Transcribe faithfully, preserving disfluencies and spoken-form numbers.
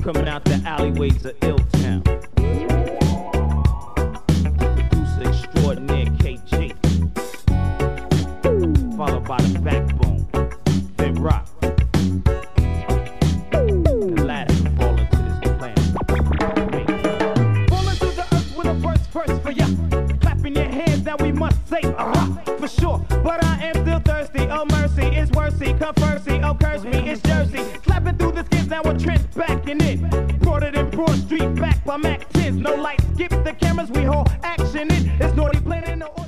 coming out the alleyways of Ill-Town. Producer extraordinaire K G, followed by the backbone, then rock. The latter fall into this plan. Fall into the earth with a verse, verse for ya. Clapping your hands, now we must say, uh-huh, for sure. But I am still thirsty, oh mercy, it's worthy. Come firstly, oh curse me, it's Jersey. Slapping through the skins, now a trench backing it. Brought it in Broad Street, back by Mac tens. No lights, skip the cameras, we hold action in. It's naughty planning. No